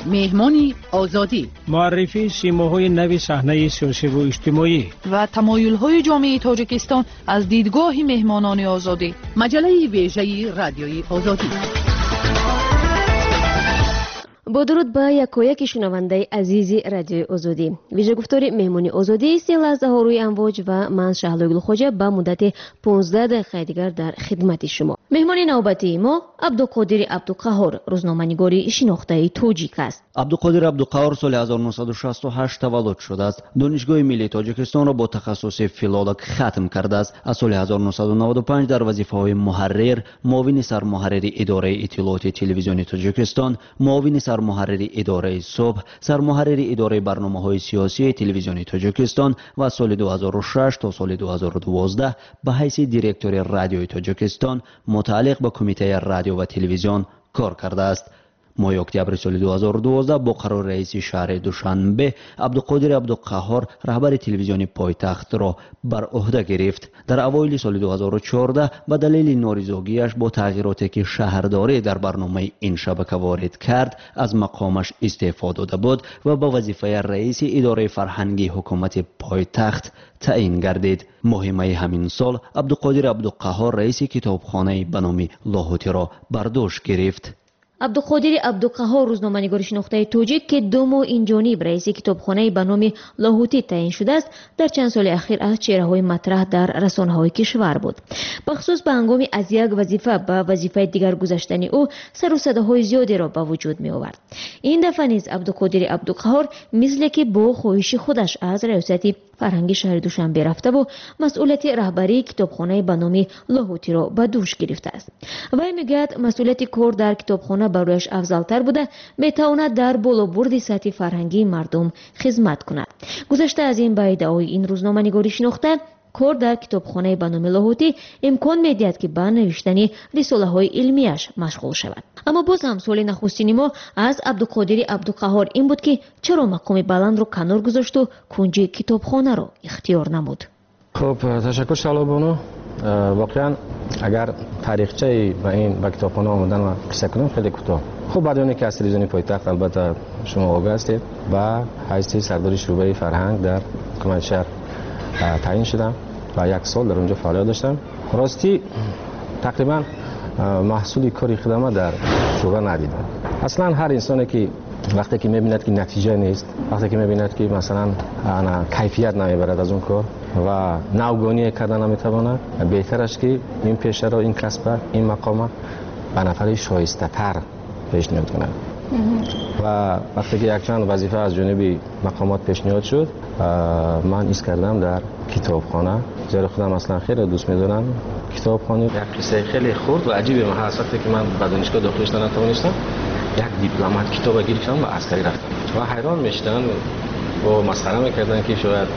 مهمانی آزادی، معرفی سیماهای نوی صحنه سیاسی و اجتماعی و تمایل‌های جامعه تاجیکستان از دیدگاه مهمانان آزادی. مجله ویژه رادیوی آزادی. با درود به یکایک شنونده عزیز رادیوی آزادی. ویژه گفتار مهمانی آزادی 3 لحظه ها روی امواج و من شهلوگل خوجه به مدت 15 دقیقه دیگر در خدمت شما. مهمان نوبتی ما عبدالقادر عبدالقهار، روزنامه‌نگاری شناخته تاجیک است. عبدالقادر عبدالقهار سال 1968 تولد شده است. دانشگاه ملی تاجیکستان را با تخصص فیلولوگ ختم کرده است. از سال 1995 در وظیفه‌های محرر، معاون سرمحرر اداره اطلاعات تلویزیونی تاجیکستان، معاون سرمحرر اداره صبح، سرمحرر اداره برنامه‌های سیاسی تلویزیونی تاجیکستان و از سال 2006 تا سال 2012 به حیث دیرکتور رادیوی تاجیکستان متعلق به کمیته رادیو و تلویزیون کار کرده است. ماه اکتبر سال 2012 با قرار رئیس شهر دوشنبه عبدالقادر عبدالقهار رهبر تلویزیون پایتخت را بر عهده گرفت. در اوایل سال 2014 به دلیل نارضایتی‌اش با تغییراتی که شهرداری در برنامه این شبکه وارد کرد از مقامش استعفا داده بود و به وظیفه رئیس اداره فرهنگی حکومت پایتخت تعیین گردید. ماه می همین سال عبدالقادر عبدالقهار رئیس کتابخانه به نام لاهوتی را بر دوش گرفت. عبدالقادر عبدالقهار روزنامه‌نگار شناخته تاجیک که 2 ماه این جانب رئیس کتابخانه به نام لاهوتی تعیین شده است، در چند سال اخیر از چهره‌های مطرح در رسانه‌های کشور بود. بخصوص به هنگام از یک وظیفه به وظیفه دیگر گذشتن او سر و صداهای زیادی را به وجود می آورد. این دفعه نیز عبدالقادر عبدالقهار مثل که با خواهش خودش از ریاست فرهنگی شهر دوشنبه رفته و مسئولیت رهبری کتابخانه به نام لاهوتی را به دوش گرفته است. وی میگوید مسئولیت کار در کتابخانه برایش افضل‌تر بوده، میتواند در بالابرد سطح فرهنگی مردم خدمت کند. گذشته از این به ادعای این روزنامه‌نگاری شناخته، کار در کتابخانه به نام لاهوتی امکان میدهد که به نوشتن رساله‌های علمیش مشغول شود. اما باز هم سوال نخستین ما از عبدالقادر عبدالقهار این بود که چرا مقام بلند رو کنار گذاشت و کنج کتابخانه رو اختیار نمود. خب تشکر شالابانو. واقعا اگر تاریخچه به کتابخانه آمدن و قصه کنم خیلی کوتاه. خب بعد از اینکه از تلویزیون پایتخت البته شما آگاه هستید و حیث سردار شعبه فرهنگ در حکومت شهر تعیین شدم و 1 سال در اونجا فعالیت داشتم. راستی تقریبا محصول کاری خودم در شعبه ندیدم. اصلا هر انسانی که وقتی که می‌بیند که نتیجه نیست، وقتی که می‌بیند که مثلا کیفیت نمیبرد از اون کار و نوگانی کردن نمیتواند، بهتر است که این پیشه را، این کسب، این مقام به نفر شایسته تر پیشنهاد کند. و وقتی که یک چند وظیفه از جانب مقامات پیشنهاد شد، من ایست کردم در کتابخانه. زیرا خودم اصلا خیلی دوست می‌دارم کتابخانه. یک قصه خیلی خرد و عجیبه. من وقتی که من به دانشگاه داخل شدم نتوانستم یک دیپلمات کتاب گرفتم و عسکری رفتم و حیران میشدن و مسخره میکردن که شاید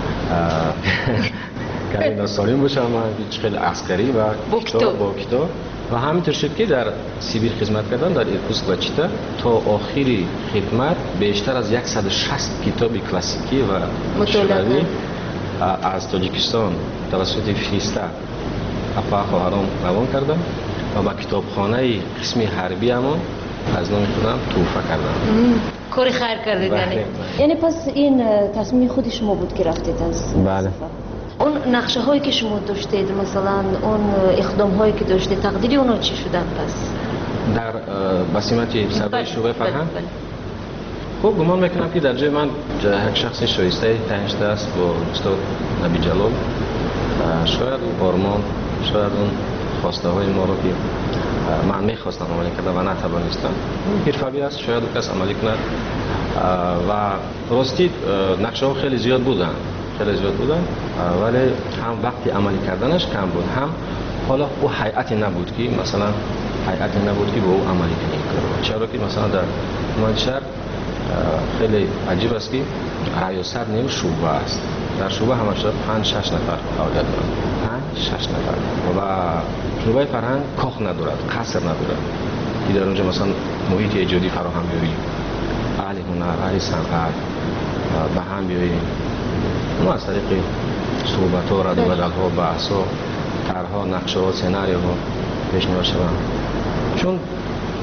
کمی ناسالم باشم من خیلی عسکری و با کتاب و همینطور شد که در سیبیر خدمت کردم در ایرکوتسک و چیتا تا آخری خدمت بیشتر از 160 کتاب کلاسیکی و شوروی از تاجیکستان توسط فیستا اپا خواهرام روان کردم و با کتابخانه قسم حربی همون از نام خودم توفه کردم. کاری خیر کردید یعنی پس این تصمیم خود شما بود که رفتید از بله. اون نقشه هایی که شما داشتید، مثلا اون اقدام هایی که داشتید، تقدیری اونا چی شدن پس؟ در بسیمت سردار شعبه فرهنگ؟ خب گمان میکنم که در جای من یک شخص شایسته تعیین شده است با استاد نبی جلال. شاید اون آرمان، شاید اون خواسته های ما رو که من میخواستم عملی کردم و نتوانستم، حرفه‌ای است، شاید کس عملی کند. و راستی نقشه ها خیلی زیاد بودن ولی هم وقتی عملی کردنش کم بود، هم حالا او هیئتی نبود که مثلا که با او عملی کنه. چرا که مثلا در منشر خیلی عجیب است که ریاست نیم شعبه است. در شعبه همش 5-6 نفر فعالیت دارند، 5-6 نفر و شعبه فرهنگ کاخ ندارد، قصر ندارد که در اونجا مثلا محیط ایجادی فراهم بیاری، اهل هنر، اهل صنعت به هم بیاری. ما از طریق صحبت ها، رد و بدل ها، بحث ها، طرح ها، نقشه ها، سناریو ها پیشنهاد شدن. چون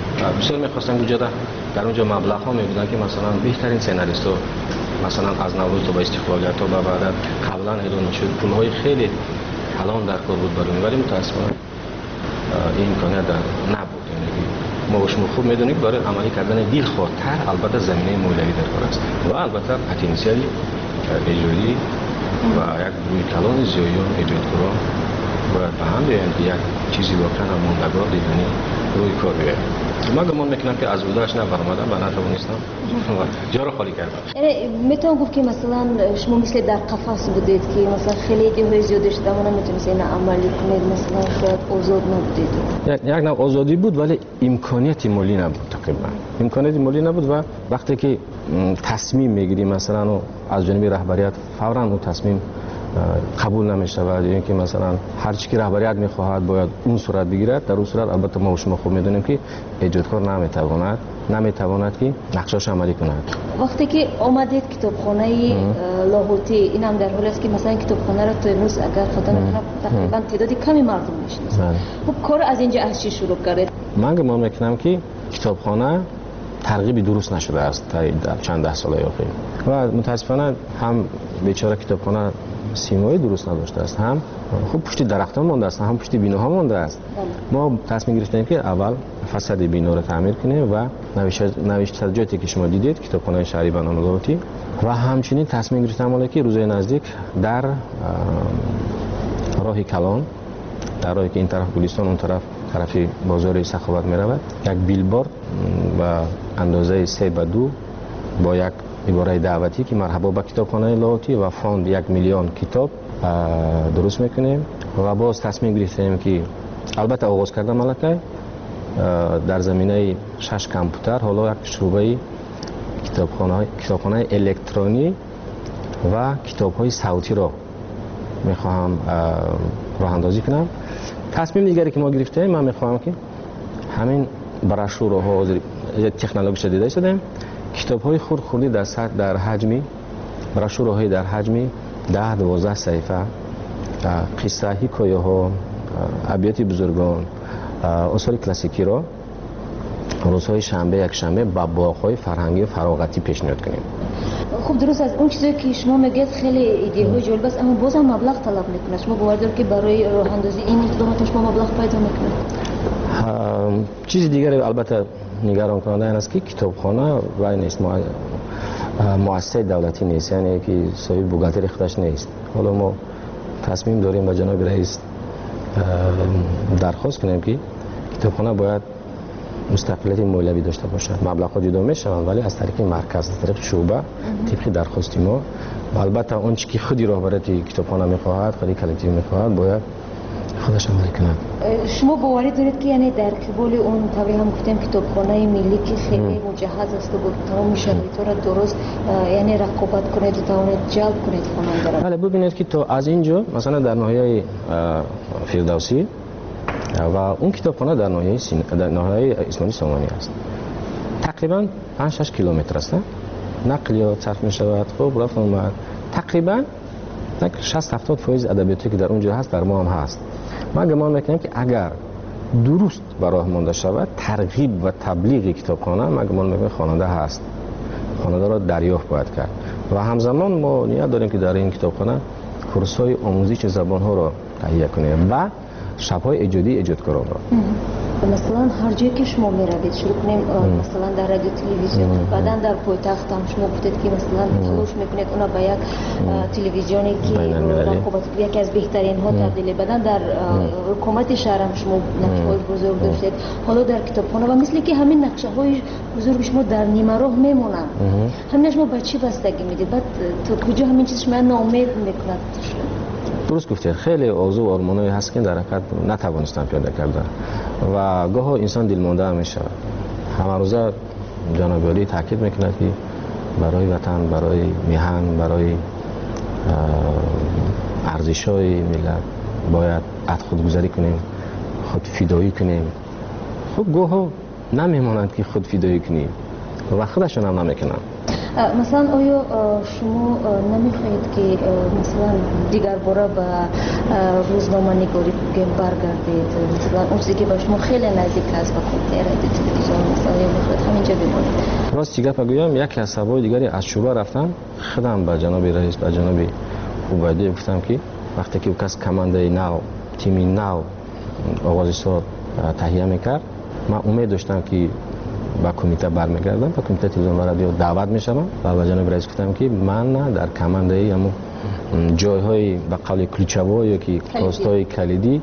بسیار می‌خواستن اونجا در اونجا مبلغ‌ها می‌بودن که مثلا بهترین سناریست‌ها مثلا از نوروز تا با استقلالیت تا بعد قبلا اعلام شد پول‌های خیلی کلان در کار بود برای ولی متأسفانه این امکانیت نبود. یعنی ما شما خوب می‌دونید برای عملی کردن دلخواه‌تر البته زمینه مولوی در کار است و البته پتانسیل اجرایی و یک روی کلان زیادی ایجادکاران باید به هم بیایند که یک چیزی واقعا ماندگار دیدنی روی کار بیاید. من گمان میکنم که از بودش نبرآمدم و نتوانستم جا رو خالی کردم. میتونم گفت که مثلا شما مثل در قفس بودید که مثلا خیلی ایده زیاد شده اما نمیتونستید این عملی کنید، مثلا شاید آزاد نبودید. یک نوع آزادی بود ولی امکانیت مالی نبود تقریبا. امکانیت مالی نبود و وقتی که تصمیم میگیری مثلا از جانب رهبریت فوراً اون تصمیم قبول نمی‌شود، یعنی که مثلا هر چی که رهبریت می‌خواهد باید اون صورت بگیرد. در اون صورت البته ما و شما خوب می‌دونیم که ایجادکار نمی‌تواند که نقشه‌اش عملی کند. وقتی که آمدید کتابخانه لاهوتی این هم در حالی است که مثلا کتابخانه را تا امروز اگر خاطر نکنم تقریبا تعدادی کمی مردم می‌شناسند. خب کار از اینجا از چی شروع کردید؟ من گمان می‌کنم که کتابخانه ترغیبی درست نشده است در چند ده سال اخیر و متاسفانه هم بیچاره کتابخانه سیمایی درست نداشته است، هم خوب پشت درختان مانده است، هم پشت بیناها مانده است. ما تصمیم گرفتیم که اول فساد بینا رو تعمیر کنیم و نوشتجاتی که شما دیدید کتابخانه شهری بنان لاهوتی و همچنین تصمیم گرفتیم که روزهای نزدیک در راه کلان، در راهی که این طرف گلستان اون طرف بازار سخاوت می رود، یک بیلبورد و اندازه 3:2 با یک عباره دعوتی که مرحبا به کتابخانه لاهوتی و فاند 1 میلیون کتاب درست میکنیم و باز تصمیم گرفتیم که البته آغاز کردن ملکه در زمینه 6 کامپیوتر حالا یک شعبه کتابخانه الکترونی و کتاب‌های صوتی را میخواهم راه اندازی کنم. تصمیم دیگری که ما گرفتیم من میخواهم که همین براشورها تکنولوژی دیده شدیم کتاب‌های خردی در حجمی براشورهای در حجمی 10-12 صفحه قصه حکایه ها ابیات بزرگان آثار کلاسیکی را روزهای شنبه یک شنبه با باغ‌های فرهنگی و فراغتی پیشنهاد کنیم. خب درست از اون چیزی که شما میگید خیلی ایده های جالب است اما باز هم مبلغ طلب میکنه. شما باور دارید که برای راه اندازی این اقدامات شما مبلغ پیدا میکنه؟ چیز دیگری البته نگران کننده این است که کتابخانه و نیست مؤسسه دولتی نیست، یعنی که صاحب بوگالتری خودش نیست. حالا ما تصمیم داریم با جناب رئیس درخواست کنیم که کتابخانه باید مستقلیت مولوی داشته باشد. مبلغ‌ها جدا میشوند ولی از طریق مرکز، از طریق شعبه طبق درخواست ما البته اون چیزی که خودی رهبریت کتابخانه میخواهد، خودی کلکتیو میخواهد باید خودش عمل کند. شما باوری دارید که یعنی در قبال اون طبعی هم گفتیم کتابخانه ملی که خیلی مجهز است و با تمام شرایط را درست یعنی رقابت کنید و توانید جلب کنید خواننده را. بله ببینید که تو از اینجا مثلا در ناحیه فردوسی و اون کتابخانه در ناحیه اسماعیل سامانی است. تقریبا 5-6 کیلومتر است. نقلیات صرف می شود. خب رفت اومد. تقریبا 60-70% ادبیاتی که در اونجا هست در ما هم هست. من گمان میکنم که اگر درست برای مانده شود ترغیب و تبلیغ کتابخانه من گمان میکنم خواننده هست. خواننده را دریافت باید کرد. و همزمان ما نیت داریم که در این کتابخانه کورس‌های آموزش زبان‌ها را تهیه کنیم و شب‌های ایجادی ایجادکاران را. مثلا هر جایی که شما میروید شروع کنیم مثلا در رادیو تلویزیون بعداً در پایتخت هم شما گفتید که مثلا تلاش میکنید اونا به یک تلویزیونی که رقابت یکی از بهترین ها تبدیل بعداً در حکومت شهر هم شما نقشه‌های بزرگ داشتید. حالا در کتابخانه و مثل که همین نقشه‌های بزرگ شما در نیمه راه میمونن. همین شما به چی بستگی میدید؟ بعد تا کجا همین چیز شما ناامید میکند؟ درست گفتید خیلی آرزو و آرمانایی هست که در حقیقت نتوانستم پیاده کردن و گاه انسان دلمانده میشه. همه روزه جناب عالی تاکید میکند که برای وطن، برای میهن، برای ارزش‌های ملت باید خودگذاری کنیم، خود فدایی کنیم. خب گاه نمیمونند که خود فدایی کنیم و خودشون هم نمیکنن. مثلا آیا شما نمیخواهید که مثلا دیگر باره به روزنامه نگاری برگردید؟ مثلا اون چیزی که به شما خیلی نزدیک است به کمیته رادیو تلویزیون مثلا یا میخواهید همینجا بمانید؟ راستی گپ بگویم یکی از سوای دیگری از شعبه رفتم خودم به جناب رئیس به جناب عبیدی گفتم که وقتی که کس کمانده نو تیم نو آغاز سال تهیه میکرد من امید داشتم که با کمیته برمیگردم با کمیته تلویزیون و رادیو دعوت میشم و به جناب رئیس گفتم که من در کمانده همون جایهای به قول کلیچه‌ها یا که پست‌های کلیدی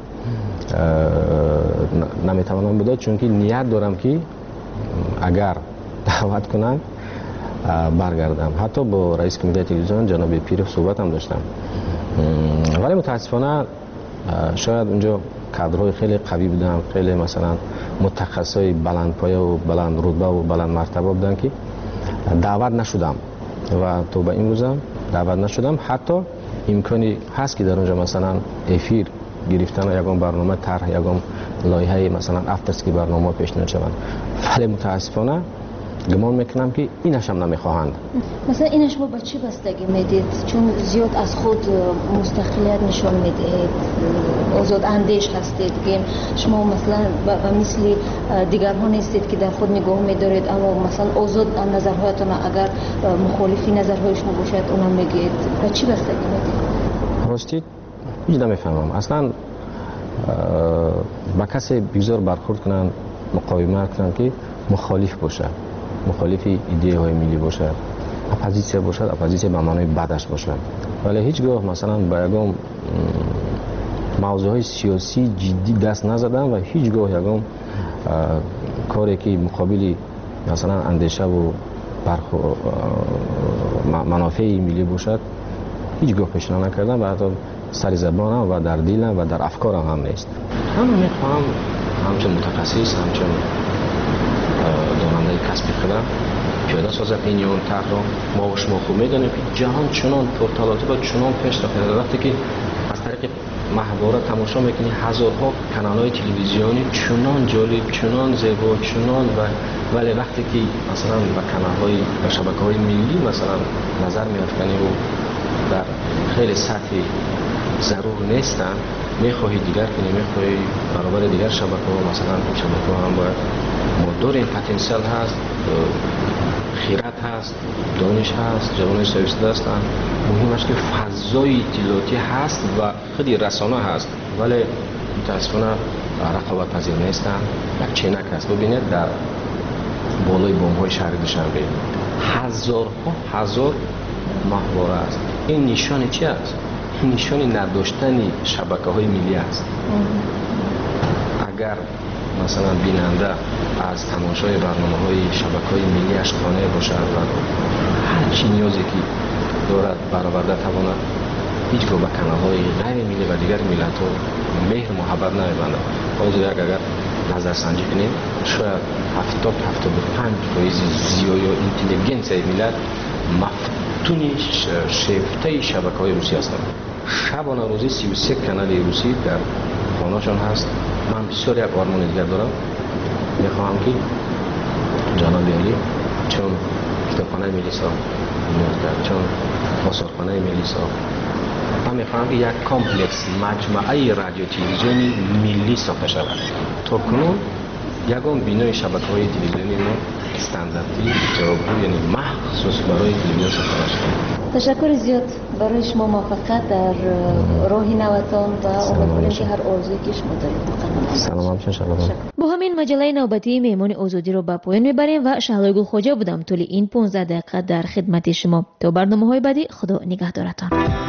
نمیتوانم بدم چون که نیت دارم که اگر دعوت کنن برگردم. حتی با رئیس کمیته تلویزیون جناب پیر صحبت هم داشتم ولی متاسفانه شاید اونجا کادرهای خیلی قوی بودن، خیلی مثلا متخصصای بلند پایه و بلند رتبه و بلند مرتبه بودن که دعوت نشدم و تو به این روزم دعوت نشدم. حتی امکانی هست که در اونجا مثلا افیر گرفتن یگان برنامه طرح یگان لایحه مثلا افترسکی برنامه پیشنهاد شوند ولی متاسفانه گمان میکنم که اینش هم نمیخواهند. مثلا اینش شما با چی بستگی میدید؟ چون زیاد از خود مستقلیت نشان میدهید، آزاد اندیش هستید که شما مثلا مثل دیگران نیستید که در خود نگاه میدارید اما مثلا آزاد نظرهایتان اگر مخالفی نظرهای شما باشد اونم میگید. با چی بستگی میدید؟ راستی هیچ نمیفهمم اصلا با کسی بگذار برخورد کنن مقاومت کنن که مخالف باشه، مخالف ایده های ملی باشد، اپوزیسیون باشد، اپوزیسیون به معنای بدش باشد ولی هیچگاه مثلا با یگام موضوع های سیاسی جدی دست نزدم و هیچگاه یگام کاری که مقابل مثلا اندیشه و منافع ملی باشد هیچگاه پیشنهاد نکردم و حتی سر زبانم و در دلم و در افکارم هم نیست. من میخوام همچون متخصص همچون داننده کسبی خودم پیاده سازم این یون طرح را ما و شما خوب میدانیم که جهان چنان پرتلاطه و چنان پیش رفته وقتی که از طریق محواره تماشا میکنی هزارها کانال‌های تلویزیونی چنان جالب چنان زیبا چنان ولی وقتی که مثلا به کانال‌های و شبکه‌های ملی مثلا نظر می‌افکنی و در خیلی سطح ضرور نیستن میخواهی دیگر کنی میخواهی برابر دیگر شبکه‌ها مثلا شبکه‌ها هم باید ما داریم پتانسیل هست، خیرات هست، دانش هست، جوانای سویسته هستن. مهمش که فضای اطلاعاتی هست و خیلی رسانه هست ولی متاسفانه رقابت پذیر نیستن. یک چینک هست ببینید در بالای بام‌های شهر دوشنبه هزار ماهواره است. این نشان چی است؟ نشان نداشتن شبکه‌های ملی است. اگر مثلا بیننده از تماشای برنامه‌های شبکه‌های ملی اش قانع باشد و هر چی نیازی که دارد برآورده تواند هیچگاه به کانال‌های غیر ملی و دیگر ملت‌ها مهر محبت نمی‌بندد. حاضر اگر نظرسنجی کنیم شاید 70-75% زیایی و اینتلیجنسی ملت مفتون شیفته شبکه‌های روسی هستند. شبانه روزی 33 کانال روسی در خانه‌شان هست. من بسیار یک آرمان دیگر دارم، میخواهم که جناب علی چون کتابخانه ملی ساخت چون آثارخانه ملی ساخت من میخواهم که یک کامپلکس مجموعه رادیو تلویزیونی ملی ساخته شود. تا کنون یگان بینای شبکه‌های تلویزیونی ما استانداردی جوابگو یعنی مخصوص برای تلویزیون ساخته نشده. تشکر زیاد برای شما موفقیت در راهی نوتان و امیدواریم که هر آرزویی که شما دارید سلام همچنین. با همین مجله نوبتی مهمان آزادی رو به پایان میبریم و شهلا گلخواجه بودم طول این 15 دقیقه در خدمت شما. تا برنامه‌های بعدی خدا نگهدارتان.